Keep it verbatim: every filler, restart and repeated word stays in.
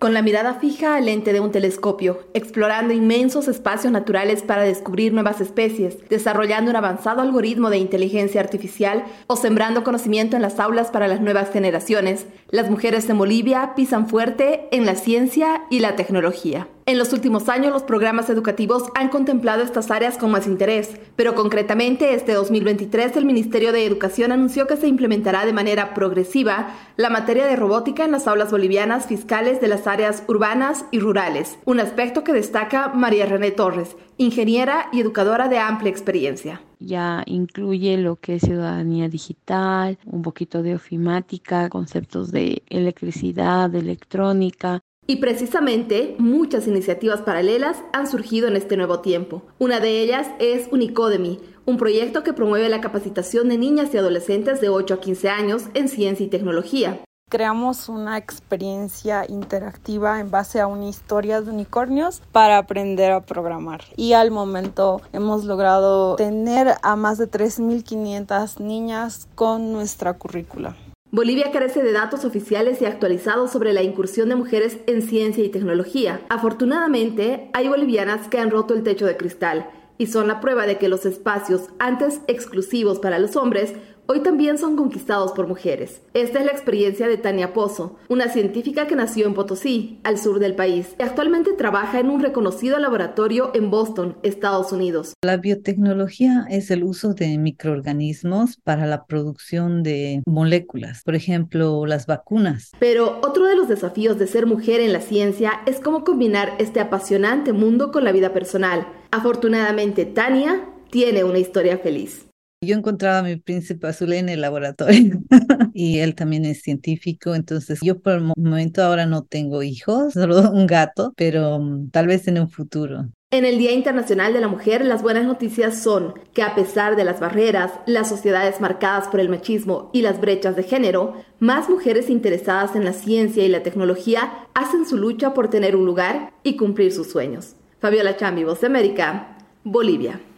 Con la mirada fija al lente de un telescopio, explorando inmensos espacios naturales para descubrir nuevas especies, desarrollando un avanzado algoritmo de inteligencia artificial o sembrando conocimiento en las aulas para las nuevas generaciones, las mujeres en Bolivia pisan fuerte en la ciencia y la tecnología. En los últimos años, los programas educativos han contemplado estas áreas con más interés, pero concretamente este dos mil veintitrés el Ministerio de Educación anunció que se implementará de manera progresiva la materia de robótica en las aulas bolivianas fiscales de las áreas urbanas y rurales, un aspecto que destaca María René Torres, ingeniera y educadora de amplia experiencia. Ya incluye lo que es ciudadanía digital, un poquito de ofimática, conceptos de electricidad, de electrónica. Y precisamente muchas iniciativas paralelas han surgido en este nuevo tiempo. Una de ellas es Unicodemy, un proyecto que promueve la capacitación de niñas y adolescentes de ocho a quince años en ciencia y tecnología. Creamos una experiencia interactiva en base a una historia de unicornios para aprender a programar. Y al momento hemos logrado tener a más de tres mil quinientas niñas con nuestra currícula. Bolivia carece de datos oficiales y actualizados sobre la incursión de mujeres en ciencia y tecnología. Afortunadamente, hay bolivianas que han roto el techo de cristal y son la prueba de que los espacios antes exclusivos para los hombres hoy también son conquistados por mujeres. Esta es la experiencia de Tania Pozo, una científica que nació en Potosí, al sur del país, y actualmente trabaja en un reconocido laboratorio en Boston, Estados Unidos. La biotecnología es el uso de microorganismos para la producción de moléculas, por ejemplo, las vacunas. Pero otro de los desafíos de ser mujer en la ciencia es cómo combinar este apasionante mundo con la vida personal. Afortunadamente, Tania tiene una historia feliz. Yo encontraba a mi príncipe azul en el laboratorio y él también es científico, entonces yo por el momento ahora no tengo hijos, solo un gato, pero um, tal vez en un futuro. En el Día Internacional de la Mujer, las buenas noticias son que a pesar de las barreras, las sociedades marcadas por el machismo y las brechas de género, más mujeres interesadas en la ciencia y la tecnología hacen su lucha por tener un lugar y cumplir sus sueños. Fabiola Chambi, Voz de América, Bolivia.